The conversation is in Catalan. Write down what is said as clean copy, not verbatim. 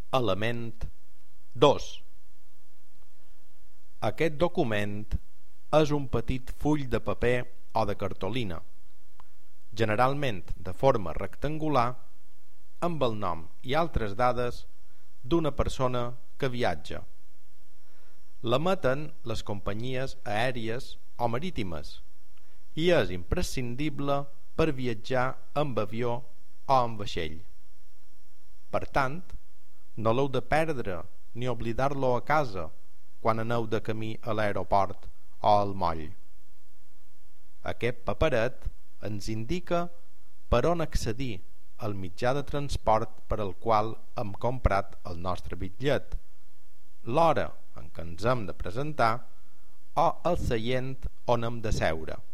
Element 2. Aquest document és un petit full de paper o de cartolina, generalment de forma rectangular, amb el nom i altres dades d'una persona que viatja. L'emeten les companyies aèries o marítimes i és imprescindible per viatjar amb avió o amb vaixell. Per tant, no l'heu de perdre ni oblidar-lo a casa quan aneu de camí a l'aeroport o al moll. Aquest paperet ens indica per on accedir al mitjà de transport per al qual hem comprat el nostre bitllet, l'hora en què ens hem de presentar o el seient on hem de seure.